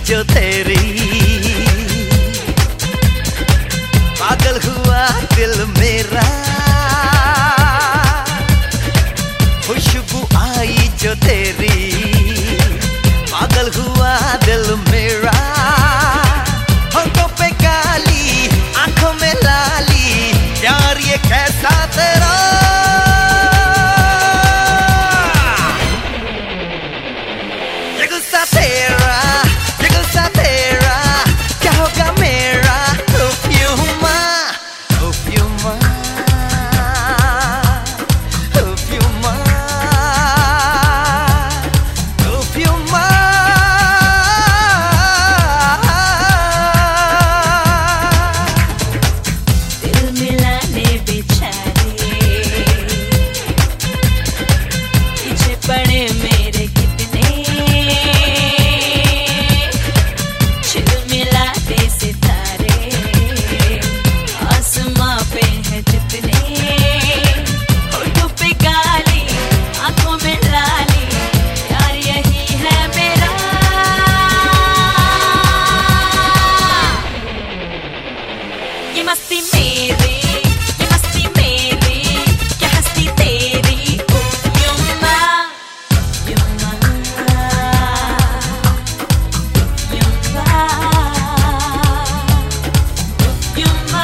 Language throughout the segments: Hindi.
जो तेरी, पागल हुआ दिल मेरा, खुशबू आई जो तेरी, पागल हुआ दिल मेरा। होठों पे काली, आंखों में लाली, प्यार ये कैसा तेरा। ये गुस्सा तेरा, ये गुस्सा तेरा, क्या होगा मेरा? Hope you mind, hope you mind, hope you mind, hope you mind। दिल मिलाने बेचारे पीछे पड़े मेरे कितने, चिल मिलाते सितारे आसमां पे है जितने। होठों पे काली, आंखों में लाली, यार यही है मेरा। ये मस्ती मेरी, ये मस्ती मेरी, क्या हस्ती तेरी। ओ युम्मा, युम्मा, युम्मा, युम्मा।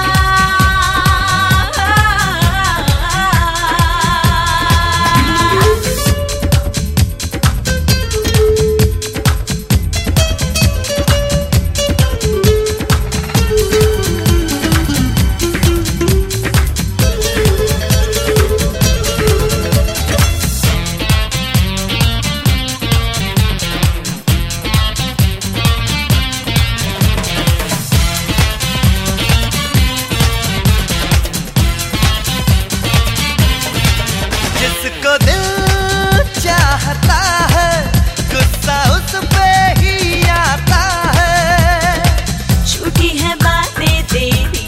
जिसको दिल चाहता है, गुस्सा उस पे ही आता है। झूठी है बातें तेरी,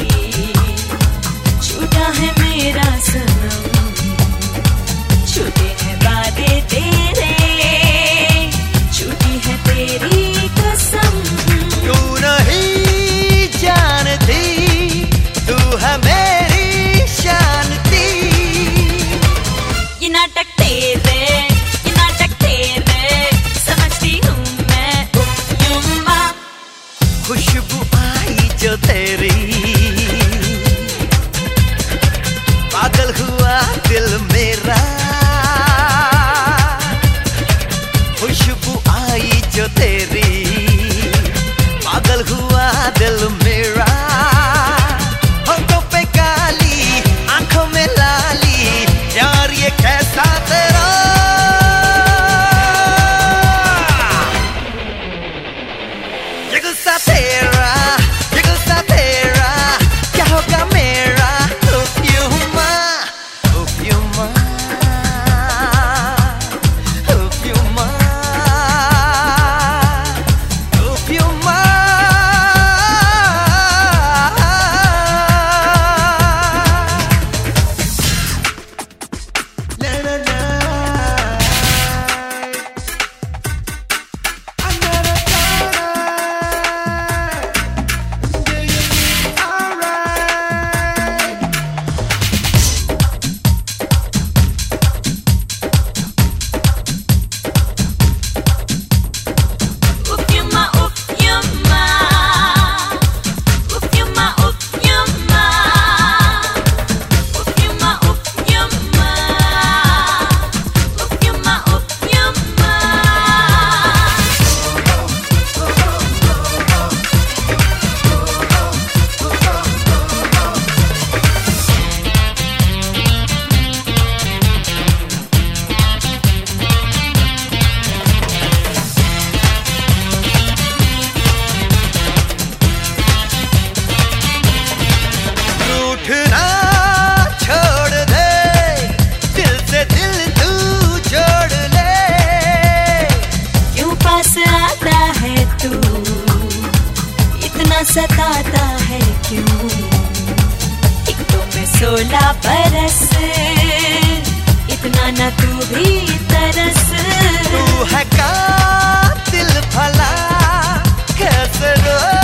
झूठा है मेरा सनम। झूठी है बातें तेरे, झूठी है तेरी कसम। तू नहीं जानती, तू है मेरी शांति। ये नाटक तेरे, ये नाटक तेरे, समझती हूँ मैं। ओ युम्मा, खुशबू आई जो तेरी, पागल हुआ दिल मेरा, खुशबू आई जो तेरी, पागल हुआ दिल मेरा। होठों पे काली, आंखों में लाली, यार ये कैसा तेरा। ये गुस्सा तेरा, ये गुस्सा तेरा, क्या होगा मेरा? Hope you mind, hope you mind, hope you mind, hope you mind। Na na na, I'm gonna उफ युम्मा, उफ युम्मा, उफ युम्मा, उफ युम्मा, उफ युम्मा, उफ युम्मा, उफ युम्मा, उफ युम्मा। रूठना छोड़ दे, दिल से दिल तू जोड़ ले। क्यों पास आता है तू, इतना सताता है क्यों। एक तो मैं 16 बरस, इतना न तू भी तरस। तू है कातिल भला, से डोले